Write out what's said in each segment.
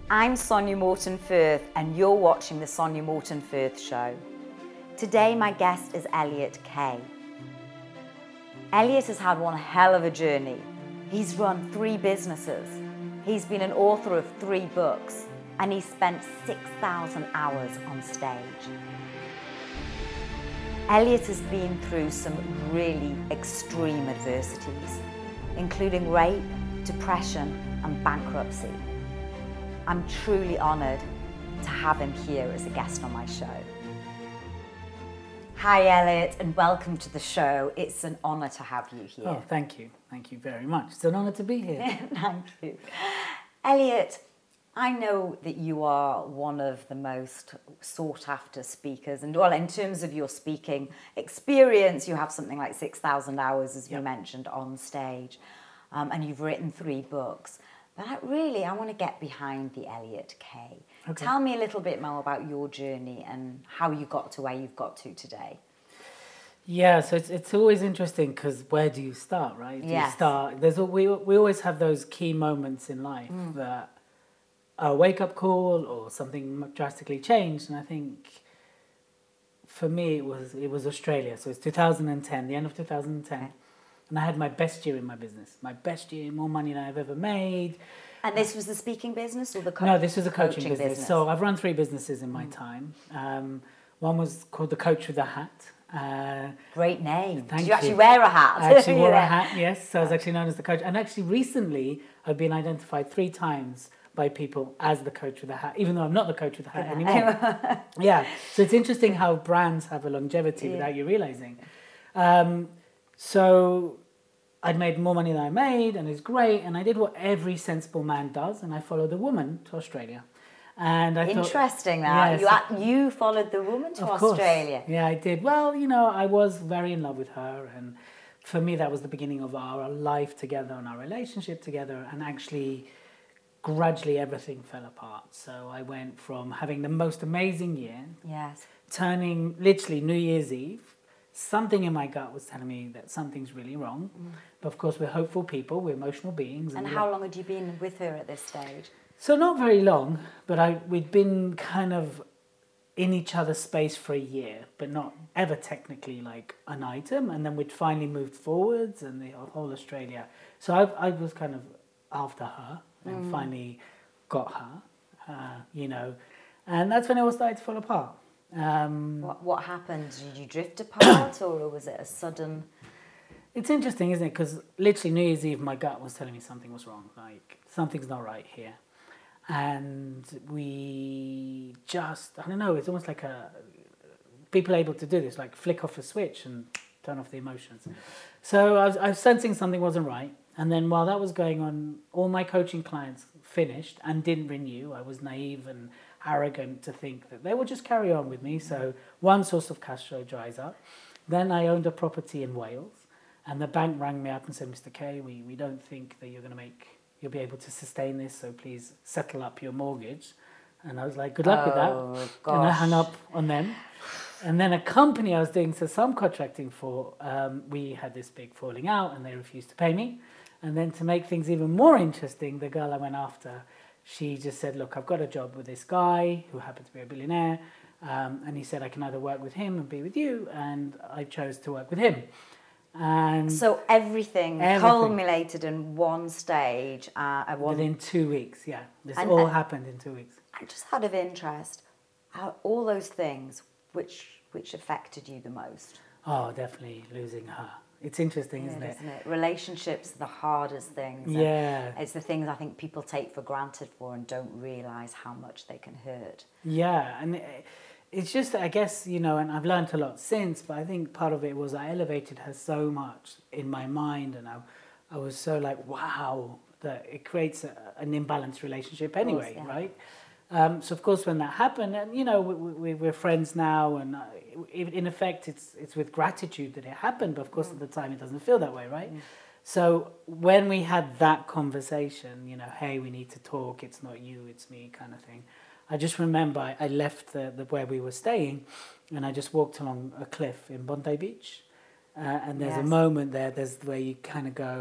I'm Sonia Morton Firth and you're watching the Sonia Morton Firth Show. Today my guest is Elliot Kay. Elliot has had one hell of a journey. He's run 3 businesses. He's been an author of 3 books and he's spent 6,000 hours on stage. Elliot has been through some really extreme adversities, including rape, depression and bankruptcy. I'm truly honoured to have him here as a guest on my show. Hi Elliot, and welcome to the show. It's an honour to have you here. Oh, thank you. Thank you very much. It's an honour to be here. Thank you. Elliot, I know that you are one of the most sought after speakers, and well, in terms of your speaking experience, you have something like 6,000 hours, as we mentioned, on stage, and you've written 3 books. But I want to get behind the Elliot Kay. Okay. Tell me a little bit more about your journey and how you got to where you've got to today. Yeah, so it's always interesting because where do you start, right? Do you start? We always have those key moments in life that a wake-up call or something drastically changed. And I think for me it was Australia. So it's 2010, the end of 2010. Okay. And I had my best year in my business. My best year, more money than I've ever made. And this was the speaking business or the No, this was a coaching business. So I've run 3 businesses in my time. One was called The Coach with a Hat. Great name. Thank you. Did you actually wear a hat? I actually wore a hat, yes. So I was actually known as the coach. And actually recently I've been identified 3 times by people as the coach with a hat, even though I'm not the coach with a hat anymore. Yeah. So it's interesting how brands have a longevity without you realizing. So I'd made more money than I made, and it's great. And I did what every sensible man does, and I followed a woman to Australia. And I interesting thought, that you followed the woman to Australia. Yeah, I did. Well, I was very in love with her, and for me that was the beginning of our life together and our relationship together. And actually, gradually everything fell apart. So I went from having the most amazing year, turning literally New Year's Eve. Something in my gut was telling me that something's really wrong. But of course, we're hopeful people, we're emotional beings. And how long had you been with her at this stage? So not very long, but we'd been kind of in each other's space for a year, but not ever technically like an item. And then we'd finally moved forwards and the whole Australia. So I was kind of after her and finally got her, and that's when it all started to fall apart. What happened? Did you drift apart or was it a sudden... It's interesting, isn't it? Because literally New Year's Eve my gut was telling me something was wrong, like something's not right here. And we just, I don't know, it's almost like people are able to do this, like flick off a switch and turn off the emotions. So I was sensing something wasn't right. And then while that was going on, all my coaching clients finished and didn't renew. I was naive and arrogant to think that they would just carry on with me. So one source of cash flow dries up. Then I owned a property in Wales, and the bank rang me up and said, Mr. Kay, we don't think that you'll be able to sustain this, so please settle up your mortgage. And I was like, good luck with that. Gosh. And I hung up on them. And then a company I was doing some contracting for, we had this big falling out and they refused to pay me. And then to make things even more interesting, the girl I went after, she just said, look, I've got a job with this guy who happened to be a billionaire. And he said I can either work with him and be with you. And I chose to work with him. And so everything culminated in one stage. Within 2 weeks, yeah. This all happened in 2 weeks. And just out of interest, all those things, which affected you the most? Oh, definitely losing her. It's interesting, isn't it? Relationships are the hardest things. Yeah. It's the things I think people take for granted and don't realise how much they can hurt. Yeah, and it's just, I guess, and I've learned a lot since, but I think part of it was I elevated her so much in my mind, and I was so like, wow, that it creates an imbalanced relationship anyway, right? So of course when that happened, and we're friends now, and in effect it's with gratitude that it happened, but of course at the time it doesn't feel that way, right? So when we had that conversation, hey, we need to talk, it's not you, it's me kind of thing, I just remember I left the where we were staying, and I just walked along a cliff in Bondi Beach, and there's a moment there's where you kind of go,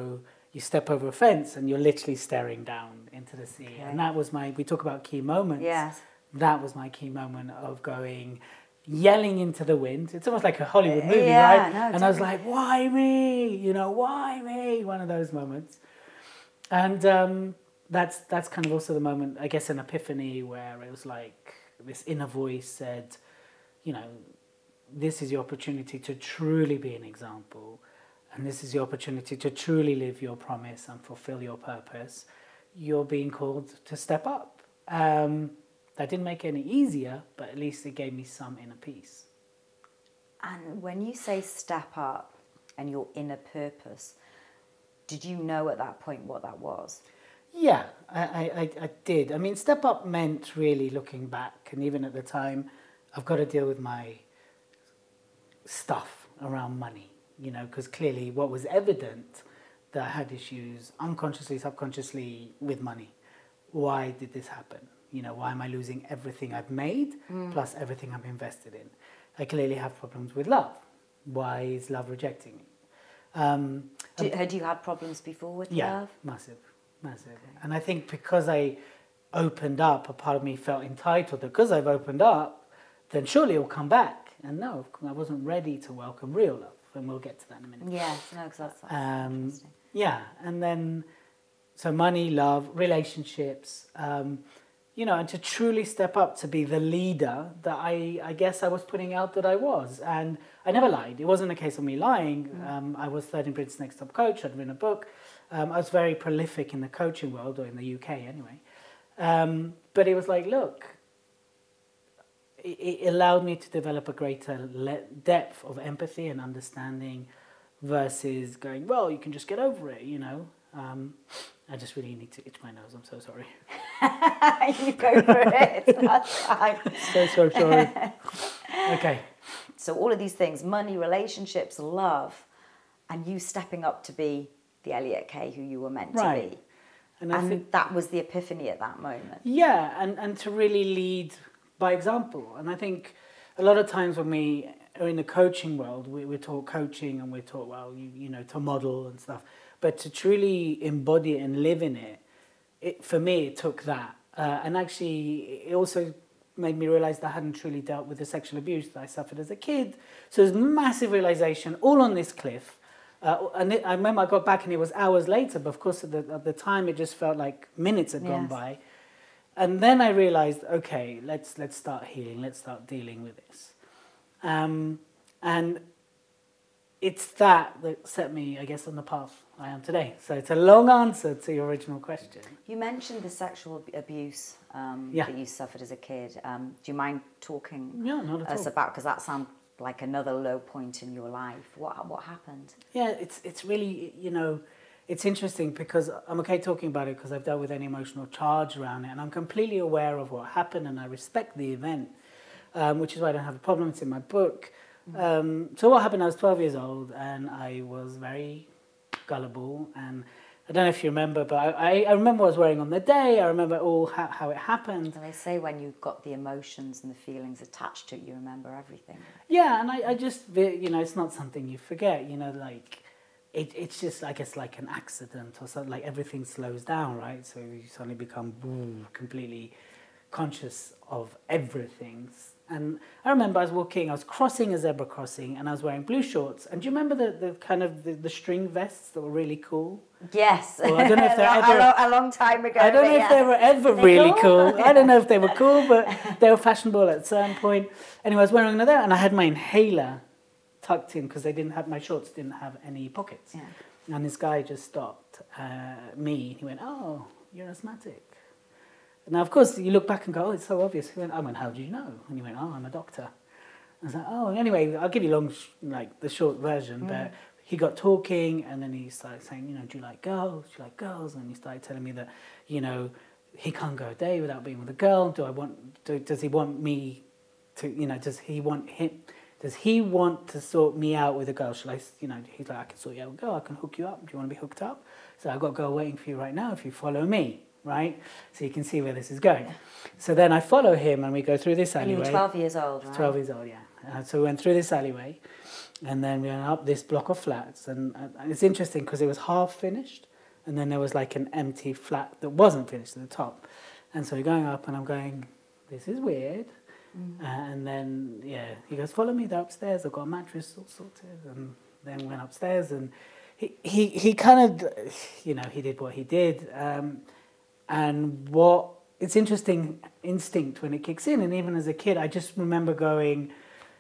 you step over a fence and you're literally staring down into the sea. Okay. And that was we talk about key moments. Yes. That was my key moment of yelling into the wind. It's almost like a Hollywood movie, Yeah, right? no, and I was like, why me? Why me? One of those moments. And that's kind of also the moment, I guess, an epiphany where it was like this inner voice said, this is your opportunity to truly be an example. And this is your opportunity to truly live your promise and fulfill your purpose. You're being called to step up. That didn't make it any easier, but at least it gave me some inner peace. And when you say step up and your inner purpose, did you know at that point what that was? Yeah, I did. I mean, step up meant really looking back, and even at the time, I've got to deal with my stuff around money, because clearly what was evident that I had issues unconsciously, subconsciously with money. Why did this happen? Why am I losing everything I've made plus everything I'm invested in? I clearly have problems with love. Why is love rejecting me? Had you had problems before with love? Yeah, massive. Okay. And I think because I opened up, a part of me felt entitled that because I've opened up, then surely it will come back. And no, I wasn't ready to welcome real love. And we'll get to that in a minute. Yes, no, because that's interesting. Yeah, and then, so money, love, relationships, and to truly step up to be the leader that I guess I was putting out that I was. And I never lied. It wasn't a case of me lying. I was third in Britain's Next Top Coach. I'd written a book. I was very prolific in the coaching world, or in the UK anyway. But it was like, look, it allowed me to develop a greater depth of empathy and understanding versus going, well, you can just get over it, I just really need to itch my nose. I'm so sorry. You go for it. That's fine. So sorry. Okay. So all of these things, money, relationships, love, and you stepping up to be the Elliot Kay who you were meant to be. And I think that was the epiphany at that moment. Yeah, and to really lead by example. And I think a lot of times when we are in the coaching world, we're taught coaching and we're taught, to model and stuff. But to truly embody it and live in it, for me, it took that. And actually, it also made me realize that I hadn't truly dealt with the sexual abuse that I suffered as a kid. So there's massive realization all on this cliff. I remember I got back and it was hours later, but of course at the time it just felt like minutes had gone by. And then I realized, okay, let's start healing, let's start dealing with this. And it's that set me, I guess, on the path I am today. So it's a long answer to your original question. You mentioned the sexual abuse that you suffered as a kid. Do you mind talking not at all. about, because that sounds like another low point in your life. What happened? Yeah, it's really, it's interesting because I'm okay talking about it because I've dealt with any emotional charge around it and I'm completely aware of what happened and I respect the event, which is why I don't have a problem. It's in my book. So what happened, I was 12 years old and I was very gullible, and I don't know if you remember, but I remember what I was wearing on the day. I remember all how it happened. And they say when you've got the emotions and the feelings attached to it, you remember everything. Yeah, and I just, it's not something you forget, it's just, I guess, like an accident or something, like everything slows down, right? So you suddenly become completely conscious of everything. And I remember I was crossing a zebra crossing and I was wearing blue shorts. And do you remember the kind of the string vests that were really cool? Yes. Well, I don't know if they're ever... a long time ago. I don't know if they were ever really cool. I don't know if they were cool, but they were fashionable at a certain point. Anyway, I was wearing that and I had my inhaler tucked in because my shorts didn't have any pockets. Yeah. And this guy just stopped me. He went, "Oh, you're asthmatic." Now, of course, you look back and go, "Oh, it's so obvious." He went, "I went, how do you know?" And he went, "Oh, I'm a doctor." I was like, "Oh, anyway, I'll give you the short version." But he got talking, and then he started saying, "Do you like girls? Do you like girls?" And he started telling me that, he can't go a day without being with a girl. Does he want me to, does he want to sort me out with a girl? Shall I, he's like, "I can sort you out with a girl. I can hook you up. Do you want to be hooked up?" So I've got a girl waiting for you right now if you follow me. Right? So you can see where this is going. So then I follow him and we go through this alleyway. And you were 12 years old, right? 12 years old, yeah. So we went through this alleyway and then we went up this block of flats. And it's interesting because it was half finished. and then there was like an empty flat that wasn't finished at the top. And so we're going up, and I'm going, this is weird. And then, he goes, follow me, they're upstairs. I've got a mattress all sorted. And then we went upstairs, and he kind of, he did what he did. And it's interesting instinct when it kicks in. And even as a kid, I just remember going,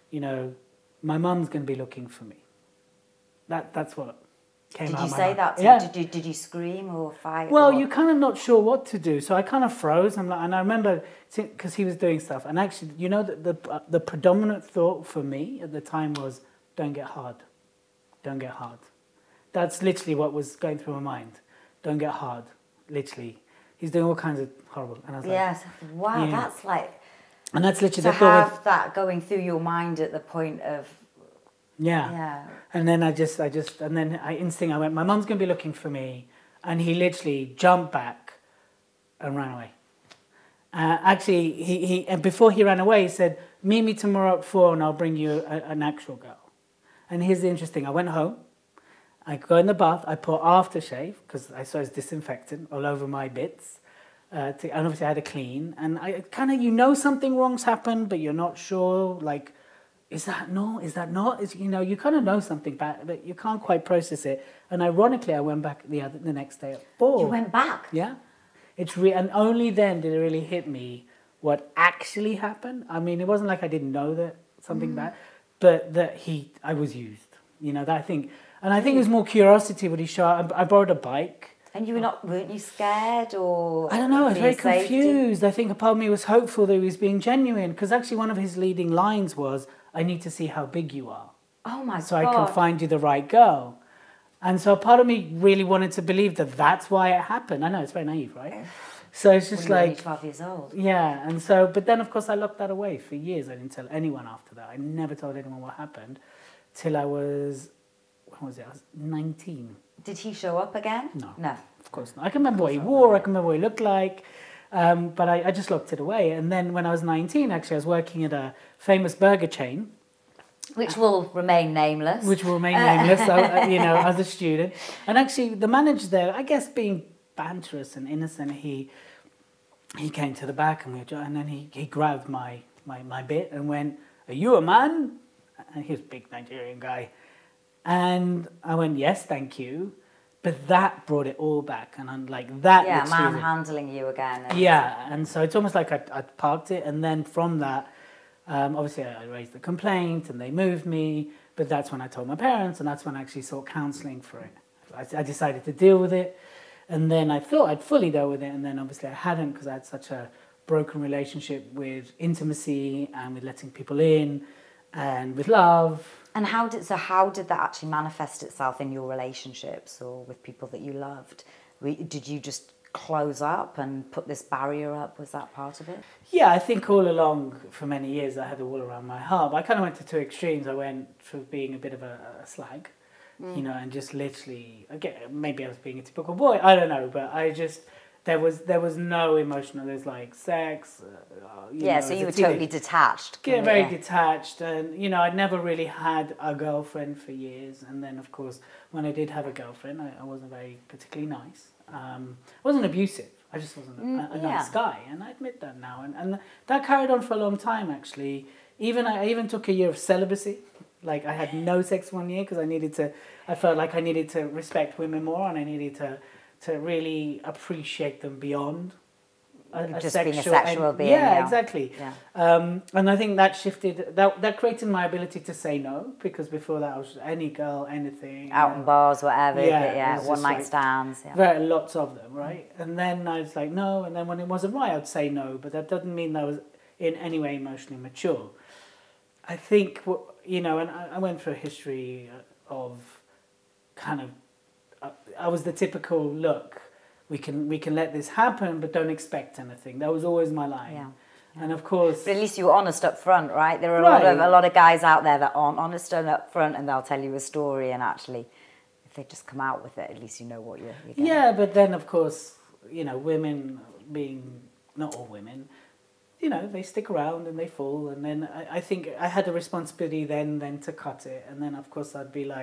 my mum's going to be looking for me. That's what came out of my Did you say mind. that? Yeah. Did you scream or fight? Well, or? you're kind of not sure what to do, so I kind of froze. And I remember because he was doing stuff, and actually, the predominant thought for me at the time was, "Don't get hard, don't get hard." That's literally what was going through my mind. Don't get hard, literally. He's doing all kinds of horrible, and I was yes, wow, yeah. that's like. And that's literally To the thought. have that going through your mind at the point of. Yeah. And then I went, my mum's going to be looking for me. And he literally jumped back and ran away. Actually, and before he ran away, he said, meet me tomorrow at 4 and I'll bring you an actual girl. And here's the interesting, I went home, I go in the bath, I put aftershave, because I saw it's disinfectant all over my bits. And obviously I had to clean. And I kind of, something wrong's happened, but you're not sure, like, is that not? You kind of know something bad, but you can't quite process it. And ironically, I went back the next day at 4. You went back? Yeah. And only then did it really hit me what actually happened. I mean, it wasn't like I didn't know that something bad, but that I was used. That I think it was more curiosity what he shot. I borrowed a bike. And weren't you scared or? I don't know, I was very safety? confused. I think a part of me was hopeful that he was being genuine, because actually one of his leading lines was, I need to see how big you are. Oh my God. So I can find you the right girl. And so a part of me really wanted to believe that that's why it happened. I know, it's very naive, right? So it's just when you were like... 12 years old. Yeah, and so, but then of course I locked that away for years. I didn't tell anyone after that. I never told anyone what happened till I was, when was it? I was 19. Did he show up again? No. Of course not. I can remember what he wore, I can remember what he looked like, but I just locked it away. And then when I was 19, actually, I was working at a famous burger chain. Which will remain nameless. As a student. And actually, the manager there, I guess being banterous and innocent, he came to the back and then he grabbed my bit and went, "Are you a man?" And he was a big Nigerian guy. And I went, "Yes, thank you." But that brought it all back, and I'm like that. Yeah, manhandling you again. And so it's almost like I parked it, and then from that, obviously I raised the complaint, and they moved me. But that's when I told my parents, and that's when I actually sought counselling for it. I decided to deal with it, and then I thought I'd fully dealt with it, and then obviously I hadn't, because I had such a broken relationship with intimacy and with letting people in, and with love. And how did that actually manifest itself in your relationships or with people that you loved? Did you just close up and put this barrier up? Was that part of it? Yeah, I think all along for many years I had a wall around my heart. But I kind of went to two extremes. I went for being a bit of a slag, and just literally, again, maybe I was being a typical boy. I don't know, but I just... There was no emotional. There's like sex. So you were totally detached. Yeah, very detached, and I'd never really had a girlfriend for years. And then, of course, when I did have a girlfriend, I wasn't very particularly nice. I wasn't abusive. I just wasn't a nice guy, and I admit that now. And that carried on for a long time, actually. I even took a year of celibacy. Like I had no sex 1 year because I felt like I needed to respect women more, and I needed to really appreciate them beyond just being a sexual being. Yeah, exactly. Yeah. And I think that shifted, that created my ability to say no, because before that I was any girl, anything. Out in bars, whatever. One night like, stands. Yeah. Very lots of them, right? And then I was like, no, and then when it wasn't right, I'd say no, but that doesn't mean that I was in any way emotionally mature. I think, and I went through a history of kind of, I was the typical, look, we can let this happen, but don't expect anything. That was always my line. Yeah. And of course... But at least you were honest up front, right? There are a lot of guys out there that aren't honest up front, and they'll tell you a story, and actually, if they just come out with it, at least you know what you're getting. Yeah, but then, of course, women being... Not all women... they stick around and they fall, and then I think I had a responsibility then to cut it, and then, of course, I'd be like...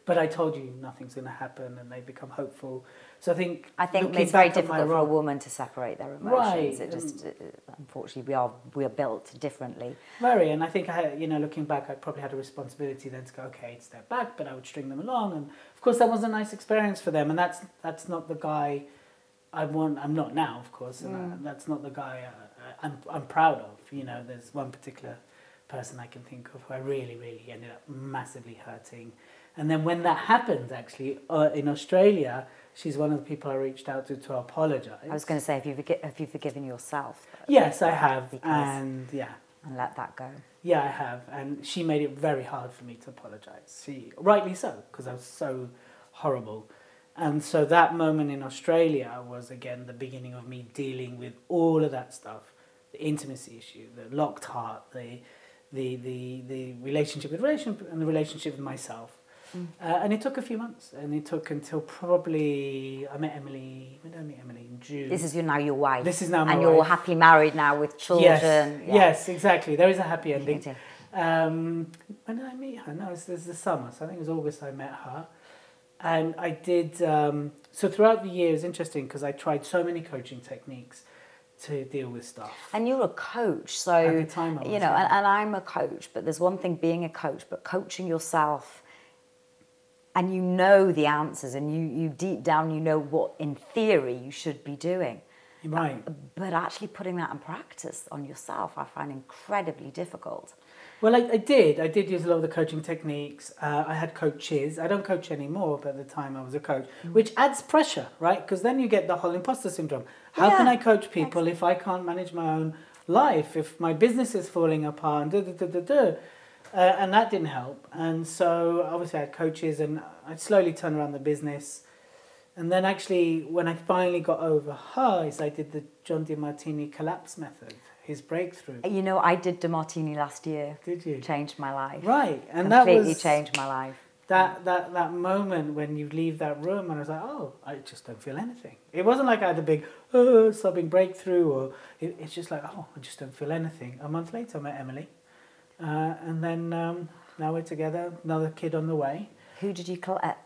But I told you nothing's going to happen, and they become hopeful. So I think it's looking very back at my difficult for a role- woman to separate their Right, emotions. It just, unfortunately, we are built differently. Very, and I think looking back, I probably had a responsibility then to go, okay, step back, but I would string them along, and of course that was a nice experience for them, and that's not the guy I want. I'm not now, of course, and that's not the guy I'm proud of. You know, there's one particular person I can think of who I really, really ended up massively hurting, and then when that happened, actually, in Australia, she's one of the people I reached out to apologise. I was going to say, have you forgiven yourself? Yes, I have, and yeah. And let that go. Yeah, I have, and she made it very hard for me to apologise. Rightly so, because I was so horrible. And so that moment in Australia was, again, the beginning of me dealing with all of that stuff. The intimacy issue, the locked heart, the relationship and the relationship with myself. And it took a few months, and it took until probably I met Emily. When did I meet Emily? In June. This is now your wife. This is now my wife. wife. And you're happily married now with children. Yes, exactly. There is a happy ending. Yeah. When did I meet her? No, it was the summer. So I think it was August I met her. And I did... so throughout the year, it's interesting because I tried so many coaching techniques to deal with stuff. And you're a coach, so... At the time I was, and I'm a coach, but there's one thing being a coach, but coaching yourself... And you know the answers, and you deep down, you know what, in theory, you should be doing. Right. But actually putting that in practice on yourself, I find incredibly difficult. Well, I did use a lot of the coaching techniques. I had coaches. I don't coach anymore, but at the time I was a coach, which adds pressure, right? Because then you get the whole imposter syndrome. How can I coach people if I can't manage my own life, if my business is falling apart, and that didn't help. And so obviously I had coaches, and I slowly turned around the business. And then actually, when I finally got over her, is I did the John DeMartini collapse method, his breakthrough. You know, I did DeMartini last year. Did you? Changed my life. Right. And completely changed my life. That moment when you leave that room, and I was like, oh, I just don't feel anything. It wasn't like I had a big sobbing breakthrough, or it's just like, oh, I just don't feel anything. A month later, I met Emily. And then now we're together, another kid on the way. Who did you collapse?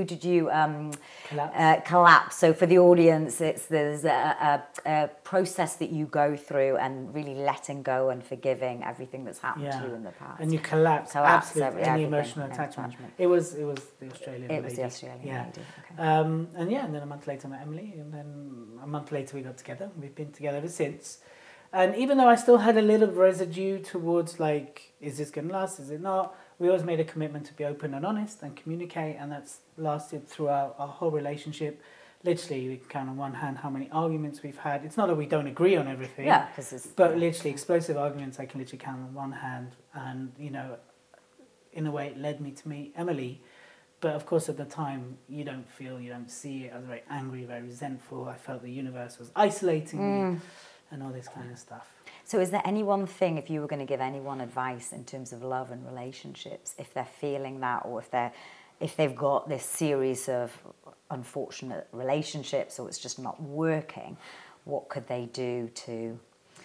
So for the audience, there's a process that you go through, and really letting go and forgiving everything that's happened to you in the past. And you collapse absolutely any emotional attachment. It was the Australian lady. It was the Australian lady. Okay. And then a month later I met Emily, and then a month later we got together. We've been together ever since. And even though I still had a little residue towards, like, is this going to last, is it not? We always made a commitment to be open and honest and communicate, and that's lasted throughout our whole relationship. Literally, we can count on one hand how many arguments we've had. It's not that we don't agree on everything, but literally explosive arguments I can literally count on one hand. And, you know, in a way it led me to meet Emily. But of course at the time you don't see it. I was very angry, very resentful. I felt the universe was isolating me. And all this kind of stuff. So is there any one thing, if you were going to give anyone advice in terms of love and relationships, if they're feeling that, or if they've got this series of unfortunate relationships, or it's just not working, what could they do to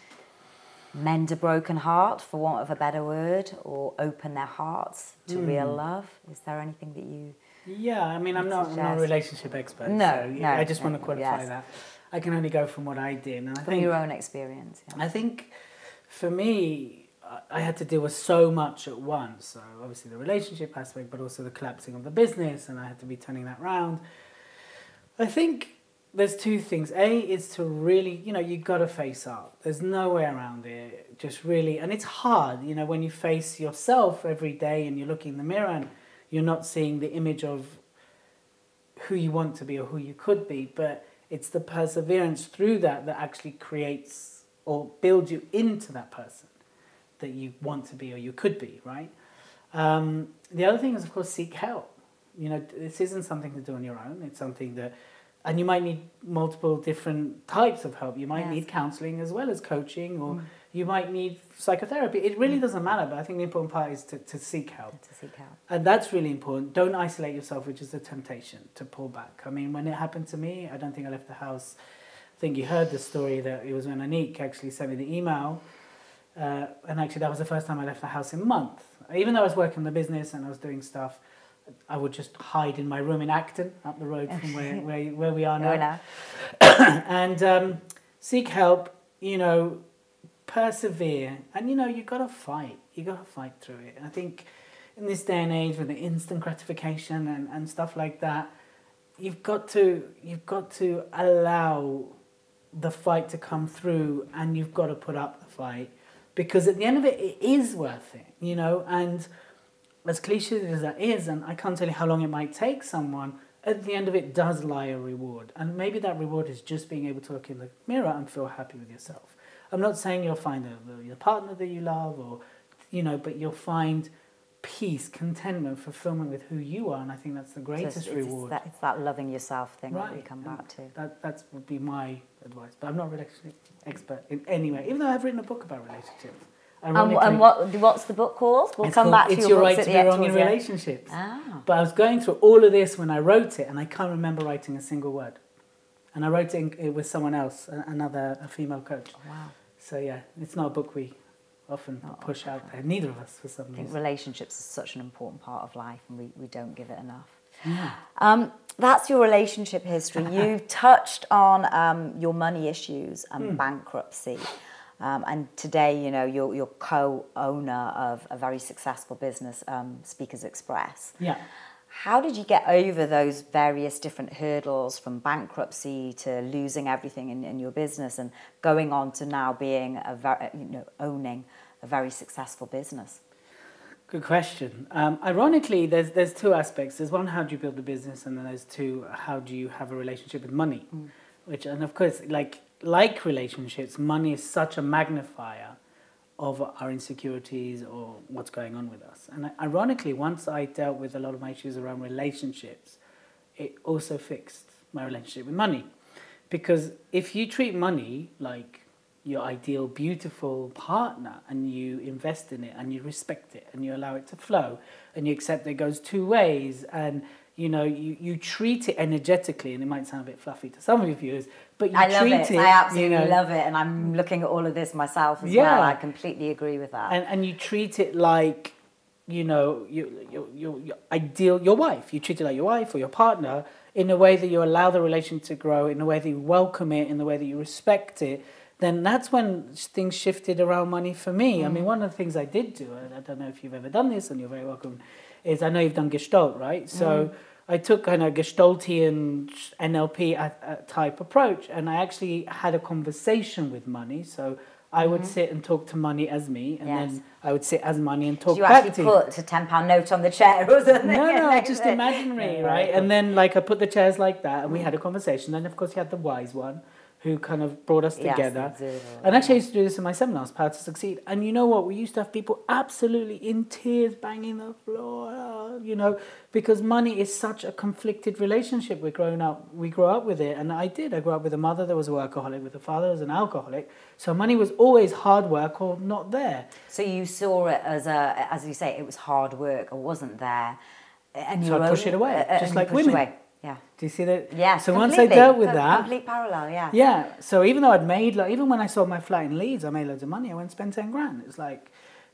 mend a broken heart, for want of a better word, or open their hearts to real love? Is there anything that you... Yeah, I mean, I'm not a relationship expert, so I just want to qualify that. I can only go from what I did. And I think your own experience. Yeah. I think for me, I had to deal with so much at once. So obviously the relationship aspect, but also the collapsing of the business, and I had to be turning that around. I think there's two things. A is to really, you got to face up. There's no way around it. Just really, and it's hard, when you face yourself every day and you look in the mirror and you're not seeing the image of who you want to be or who you could be, but it's the perseverance through that actually creates or builds you into that person that you want to be or you could be, right? The other thing is, of course, seek help. This isn't something to do on your own. It's something that... And you might need multiple different types of help. You might need counselling as well as coaching, or you might need psychotherapy. It really doesn't matter, but I think the important part is to seek help. To seek help. And that's really important. Don't isolate yourself, which is a temptation to pull back. I mean, when it happened to me, I don't think I left the house. I think you heard the story that it was when Anik actually sent me the email. And actually that was the first time I left the house in a month. Even though I was working the business and I was doing stuff, I would just hide in my room in Acton, up the road from where we are now. And seek help, persevere. And, you've got to fight. You've got to fight through it. And I think in this day and age with the instant gratification and stuff like that, you've got to allow the fight to come through, and you've got to put up the fight, because at the end of it, it is worth it, and as cliche as that is, and I can't tell you how long it might take someone, at the end of it does lie a reward, and maybe that reward is just being able to look in the mirror and feel happy with yourself. I'm not saying you'll find the partner that you love, or but you'll find peace, contentment, fulfillment with who you are, and I think that's the greatest reward. It's that loving yourself thing that we come and back to. That would be my advice, but I'm not a relationship expert in any way, even though I've written a book about relationships. And what's the book called? We'll come back to It's your Your Right books to Be Wrong in Relationships. But I was going through all of this when I wrote it, and I can't remember writing a single word. And I wrote it with someone else, a female coach. Oh, wow. So yeah, it's not a book we often push out there. Neither of us, for some reason. I think relationships is such an important part of life, and we don't give it enough. Yeah. That's your relationship history. You've touched on your money issues and bankruptcy. And today, you're co-owner of a very successful business, Speakers Express. Yeah. How did you get over those various different hurdles, from bankruptcy to losing everything in your business and going on to now being owning a very successful business? Good question. Ironically, there's two aspects. There's one, how do you build the business, and then there's two, how do you have a relationship with money? And of course, like relationships, money is such a magnifier of our insecurities or what's going on with us. And ironically, once I dealt with a lot of my issues around relationships, it also fixed my relationship with money. Because if you treat money like your ideal, beautiful partner, and you invest in it, and you respect it, and you allow it to flow, and you accept it goes two ways, and you treat it energetically, and it might sound a bit fluffy to some of your viewers, but you treat it. I absolutely love it, and I'm looking at all of this myself as well. I completely agree with that. And you treat it like, your ideal, your wife. You treat it like your wife or your partner in a way that you allow the relationship to grow, in a way that you welcome it, in the way that you respect it. Then that's when things shifted around money for me. I mean, one of the things I did do, I don't know if you've ever done this, and you're very welcome, is I know you've done Gestalt, right? So I took kind of Gestaltian NLP type approach, and I actually had a conversation with money. So I would sit and talk to money as me, and then I would sit as money and talk back to you. Did you actually put a £10 note on the chair or something? No, just imaginary, right? And then I put the chairs like that, and we had a conversation. Then, of course, you had the wise one, who kind of brought us together. And actually I used to do this in my seminars, Power to Succeed. And you know what? We used to have people absolutely in tears, banging the floor, because money is such a conflicted relationship. We grow up with it. And I grew up with a mother that was a workaholic, with a father that was an alcoholic. So money was always hard work or not there. So you saw it as you say, it was hard work or wasn't there. And so I push it away, just like women. Away. Yeah. Do you see that? Yeah. So once I dealt with that, complete parallel. Yeah. Yeah. So even though I'd made, even when I sold my flat in Leeds, I made loads of money. I went and spent 10 grand. It's like,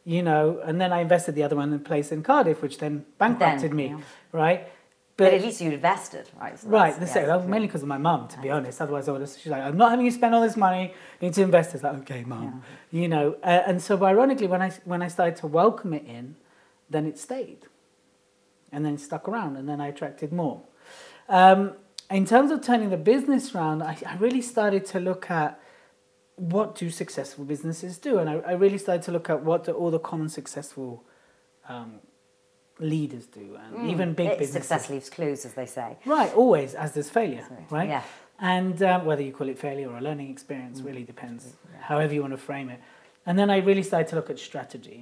and then I invested the other one in a place in Cardiff, which then bankrupted me, right? But at least you invested, right? So mainly because of my mum, to be honest. Otherwise, she's like, I'm not having you spend all this money. You need to invest. It's like, okay, mum. And so ironically, when I started to welcome it in, then it stayed, and then it stuck around, and then I attracted more. In terms of turning the business around, I really started to look at what do successful businesses do, and I really started to look at what do all the common successful leaders do, and even big businesses. Success leaves clues, as they say. Right, always, as does failure, right? Yeah. And whether you call it failure or a learning experience really depends, however you want to frame it. And then I really started to look at strategy.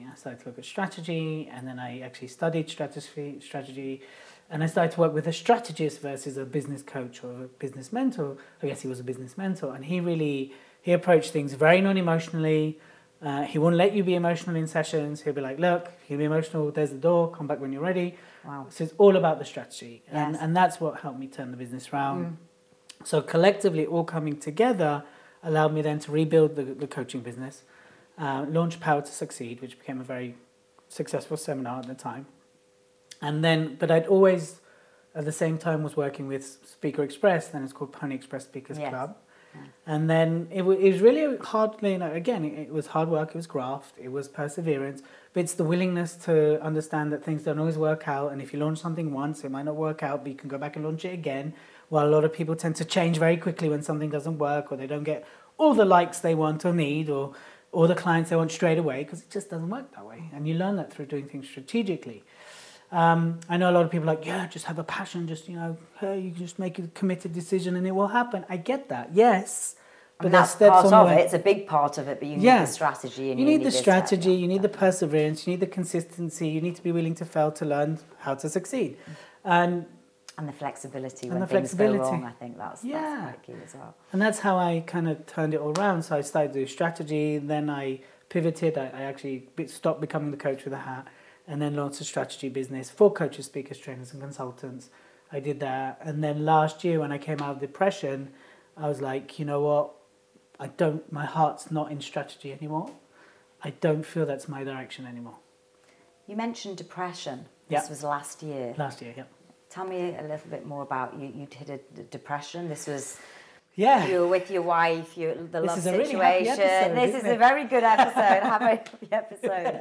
And then I actually studied strategy. And I started to work with a strategist versus a business coach or a business mentor. I guess he was a business mentor. And he approached things very non-emotionally. He wouldn't let you be emotional in sessions. He'll be like, look, you'll be emotional, there's the door, come back when you're ready. Wow. So it's all about the strategy. Yes. And that's what helped me turn the business around. So collectively, all coming together allowed me then to rebuild the coaching business, launch Power to Succeed, which became a very successful seminar at the time. And then, but I'd always, at the same time, was working with Speaker Express, then it's called Pony Express Speakers Yes. Club. Yeah. And then it was really hard, again, it was hard work, it was graft, it was perseverance, but it's the willingness to understand that things don't always work out. And if you launch something once, it might not work out, but you can go back and launch it again. While a lot of people tend to change very quickly when something doesn't work, or they don't get all the likes they want or need, or the clients they want straight away, because it just doesn't work that way. And you learn that through doing things strategically. I know a lot of people are like, yeah, just have a passion, just, hey, you just make a committed decision and it will happen. I get that, yes. But that's part of it. It's a big part of it, but you need the strategy. And you need the strategy, you need the perseverance, you need the consistency, you need to be willing to fail to learn how to succeed. And the flexibility when things go wrong, I think that's quite key as well. And that's how I kind of turned it all around. So I started to do strategy, then I pivoted, I actually stopped becoming the coach with a hat, and then launched a strategy business for coaches, speakers, trainers and consultants. I did that. And then last year when I came out of depression, I was like, you know what? My heart's not in strategy anymore. I don't feel that's my direction anymore. You mentioned depression. Yeah. This was last year. Last year, yeah. Tell me a little bit more about you'd hit a depression. This was... Yeah. You were with your wife, the love situation. Really happy episode, this is a very good episode. Have a happy episode.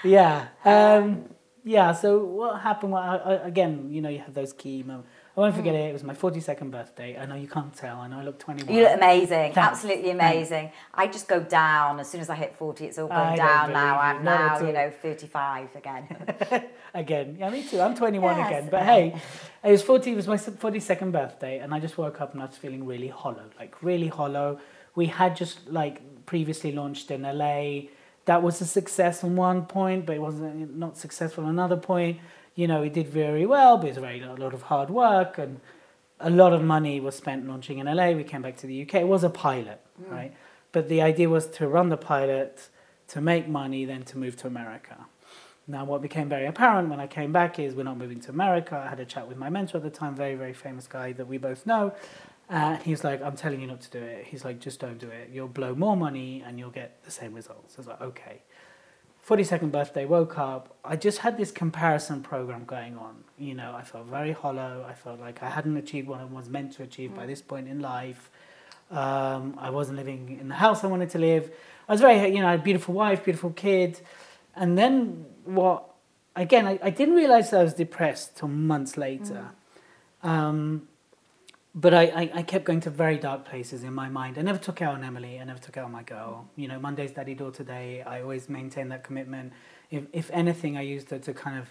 Yeah. So what happened? Again, you have those key moments. I won't forget it. It was my 42nd birthday. I know you can't tell. I know I look 21. You look amazing. Thanks. Absolutely amazing. I just go down. As soon as I hit 40, it's all going down now. I'm now, 35 again. Again. Yeah, me too. I'm 21 again. But hey, it was my 42nd birthday, and I just woke up and I was feeling really hollow. Like, really hollow. We had just, previously launched in LA. That was a success on one point, but it wasn't not successful on another point. It did very well, but it was a lot of hard work, and a lot of money was spent launching in LA. We came back to the UK. It was a pilot, right? But the idea was to run the pilot, to make money, then to move to America. Now, what became very apparent when I came back is we're not moving to America. I had a chat with my mentor at the time, very, very famous guy that we both know. He was like, I'm telling you not to do it. He's like, just don't do it. You'll blow more money and you'll get the same results. I was like, okay. 42nd birthday, woke up. I just had this comparison program going on. I felt very hollow. I felt like I hadn't achieved what I was meant to achieve by this point in life. I wasn't living in the house I wanted to live. I was very, I had a beautiful wife, beautiful kid. And then I didn't realize I was depressed till months later. But I kept going to very dark places in my mind. I never took out on Emily. I never took out on my girl. Monday's Daddy Daughter Day. I always maintained that commitment. If anything, I used it to kind of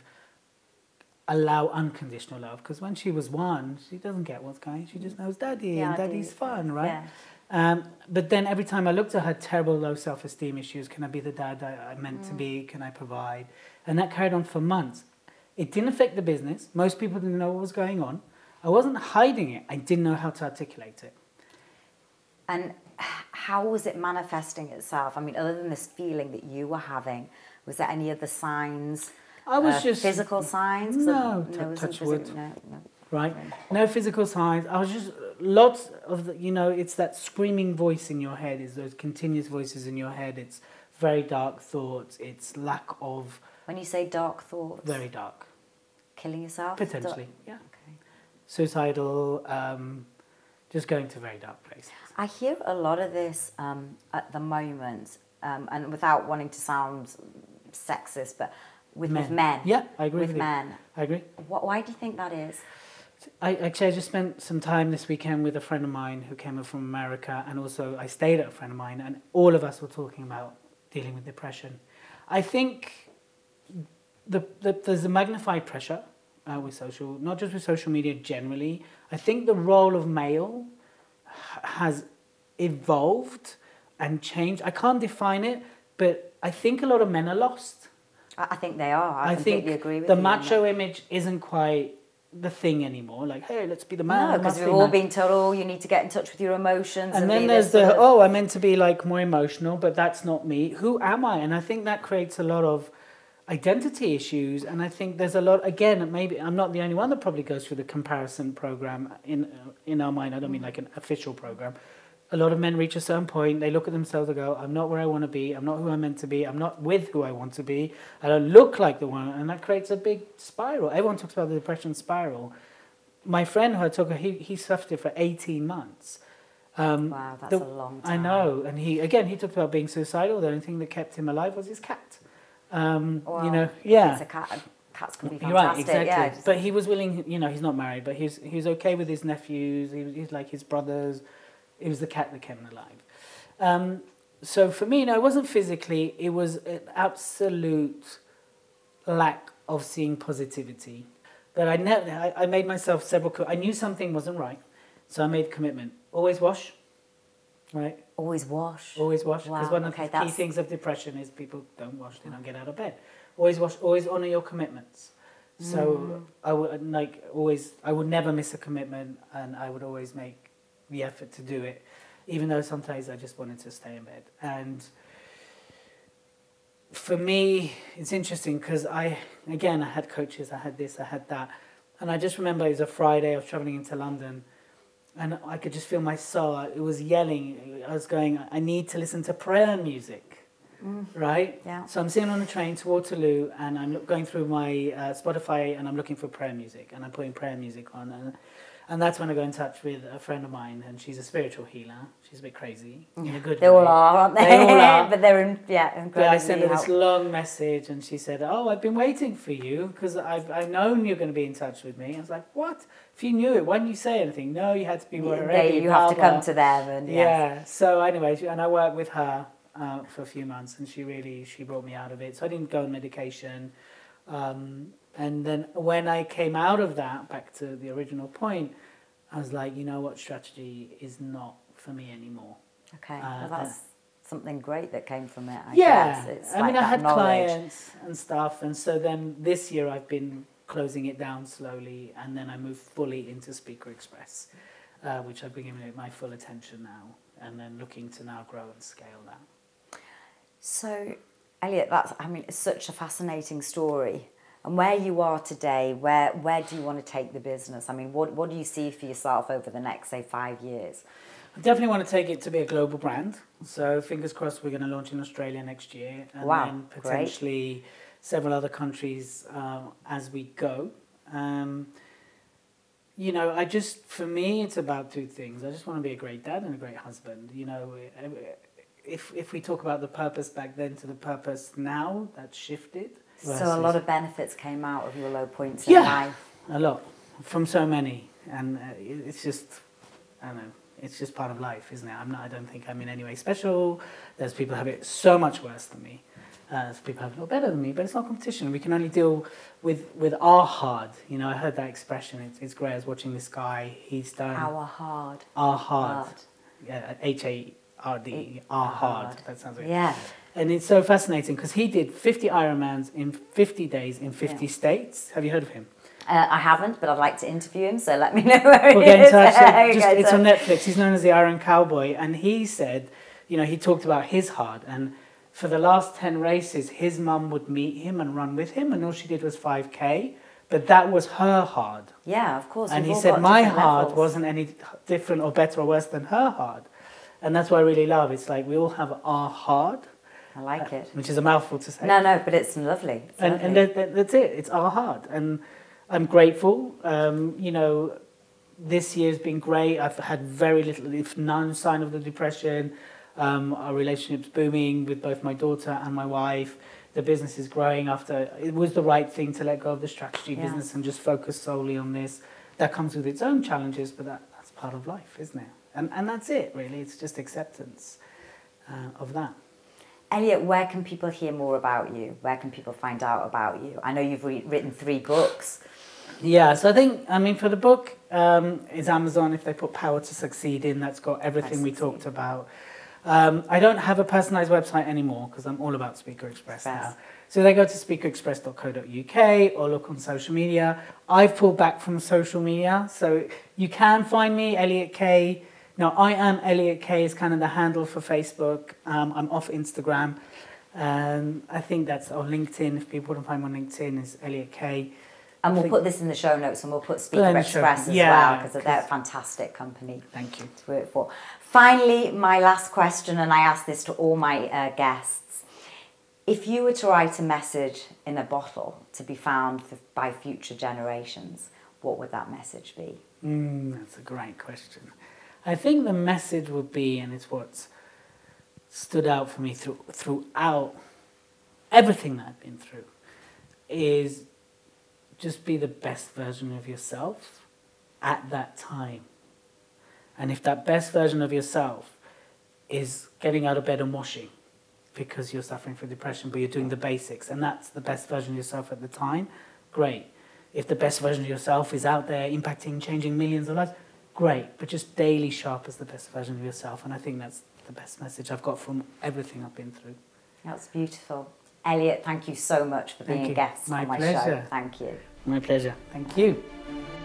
allow unconditional love. Because when she was 1, she doesn't get what's going. She just knows Daddy, and Daddy's fun, right? Yeah. But then every time I looked at her terrible low self-esteem issues, can I be the dad I meant to be? Can I provide? And that carried on for months. It didn't affect the business. Most people didn't know what was going on. I wasn't hiding it. I didn't know how to articulate it. And how was it manifesting itself? I mean, other than this feeling that you were having, was there any other signs? I was just... Physical signs? No, touch wood. No. Right? No physical signs. I was just... Lots of the... it's that screaming voice in your head. It's those continuous voices in your head. It's very dark thoughts. It's lack of... When you say dark thoughts? Very dark. Killing yourself? Potentially, yeah. Okay. Suicidal, just going to very dark places. I hear a lot of this at the moment, and without wanting to sound sexist, but with men. Yeah, I agree with men. I agree. Why do you think that is? I just spent some time this weekend with a friend of mine who came up from America, and also I stayed at a friend of mine, and all of us were talking about dealing with depression. I think there's a magnified pressure with not just with social media generally. I think the role of male has evolved and changed. I can't define it, but I think a lot of men are lost. I think they are. I completely agree with you. The macho image isn't quite the thing anymore. Like, hey, let's be the man. No, because we've all been told, you need to get in touch with your emotions. And then there's I'm meant to be more emotional, but that's not me. Who am I? And I think that creates a lot of identity issues, and I think there's a lot, again, maybe I'm not the only one that probably goes through the comparison program in our mind. I don't mean like an official program, a lot of men reach a certain point, they look at themselves and go, I'm not where I want to be, I'm not who I'm meant to be, I'm not with who I want to be, I don't look like the one, and that creates a big spiral. Everyone talks about the depression spiral. My friend who I took, he suffered it for 18 months. Wow, that's a long time. I know, and he talked about being suicidal. The only thing that kept him alive was his cat. Well, you know, if yeah. it's a cat, cats can be You're right, fantastic. exactly. Yeah, But he was willing, you know, he's not married, but he was okay with his nephews, he's like his brothers. It was the cat that kept him alive. So for me, no, it wasn't physically, it was an absolute lack of seeing positivity. But I made myself I knew something wasn't right, so I made a commitment. Always wash, right? Always wash. Always wash. Because Wow, one of okay, the key things of depression is people don't wash, they don't get out of bed. Always wash, always honour your commitments. So I would never miss a commitment, and I would always make the effort to do it, even though sometimes I just wanted to stay in bed. And for me, it's interesting because I had coaches, I had this, I had that, and I just remember it was a Friday, I was travelling into London, and I could just feel my soul, it was yelling, I was going, I need to listen to prayer music, right? Yeah. So I'm sitting on a train to Waterloo, and I'm going through my Spotify, and I'm looking for prayer music, and I'm putting prayer music on, and that's when I got in touch with a friend of mine, and she's a spiritual healer. She's a bit crazy in a good way. They all are, aren't they? They all are. But they're incredibly But I sent her this long message, and she said, "Oh, I've been waiting for you because I've known you're going to be in touch with me." I was like, "What? If you knew it, why didn't you say anything?" No, you had to be ready. You have to come to them, and yeah. So anyway, and I worked with her for a few months, and she brought me out of it. So I didn't go on medication. And then when I came out of that, back to the original point, I was like, you know what, strategy is not for me anymore. Okay, well that's something great that came from it, I yeah, guess. It's I mean, like I had knowledge. clients and stuff, and so then this year I've been closing it down slowly, and then I moved fully into Speaker Express, which I've been giving it my full attention now, and then looking to now grow and scale that. So, Elliot, it's such a fascinating story. And where you are today, where do you want to take the business? I mean, what do you see for yourself over the next, say, 5 years? I definitely want to take it to be a global brand. So fingers crossed we're going to launch in Australia next year. And then potentially several other countries as we go. You know, for me, it's about two things. I just want to be a great dad and a great husband. You know, if we talk about the purpose back then to the purpose now, that's shifted. So a lot of benefits came out of your low points in life. A lot, from so many, and it's just, I don't know, it's just part of life, isn't it? I don't think I'm in any way special. There's people who have it so much worse than me. There's people who have it a little better than me, but it's not competition. We can only deal with our hard. You know, I heard that expression. It's great. I was watching this guy. He's done Our hard. Our hard. Yeah, HARD. Our hard. That sounds weird. Yeah. And it's so fascinating because he did 50 Ironmans in 50 days in 50 states. Have you heard of him? I haven't, but I'd like to interview him, so let me know where we'll he is. Get in touch. It's on Netflix. He's known as the Iron Cowboy. And he said, you know, he talked about his hard. And for the last 10 races, his mum would meet him and run with him. And all she did was 5K. But that was her hard. Yeah, of course. And he said, my hard wasn't any different or better or worse than her hard. And that's what I really love. It's like we all have our hard. I like it. Which is a mouthful to say. No, but it's lovely. And that's it. It's our hard. And I'm grateful. You know, this year's been great. I've had very little, if none, sign of the depression. Our relationship's booming with both my daughter and my wife. The business is growing after. It was the right thing to let go of the strategy business and just focus solely on this. That comes with its own challenges, but that's part of life, isn't it? And that's it, really. It's just acceptance of that. Elliot, where can people hear more about you? Where can people find out about you? I know you've written 3 books. Yeah, so I think, for the book, it's Amazon. If they put Power to Succeed in, that's got everything we talked about. I don't have a personalised website anymore because I'm all about Speaker Express now. So they go to speakerexpress.co.uk or look on social media. I've pulled back from social media, so you can find me, Elliot Kay. No, I am Elliot Kay is kind of the handle for Facebook. I'm off Instagram. I think that's on LinkedIn. If people want to find me on LinkedIn, is Elliot Kay. And we'll put this in the show notes, and we'll put Put Speaker it in the show- Express as yeah, well, because they're a 'cause- fantastic company Thank you. to work for. Finally, my last question, and I ask this to all my guests. If you were to write a message in a bottle to be found by future generations, what would that message be? That's a great question. I think the message would be, and it's what's stood out for me throughout everything that I've been through, is just be the best version of yourself at that time. And if that best version of yourself is getting out of bed and washing because you're suffering from depression, but you're doing the basics, and that's the best version of yourself at the time, great. If the best version of yourself is out there impacting, changing millions of lives, great. But just daily sharp as the best version of yourself. And I think that's the best message I've got from everything I've been through. That's beautiful. Elliot, thank you so much for being a guest My on my pleasure. show. Thank you. My pleasure. Thank you.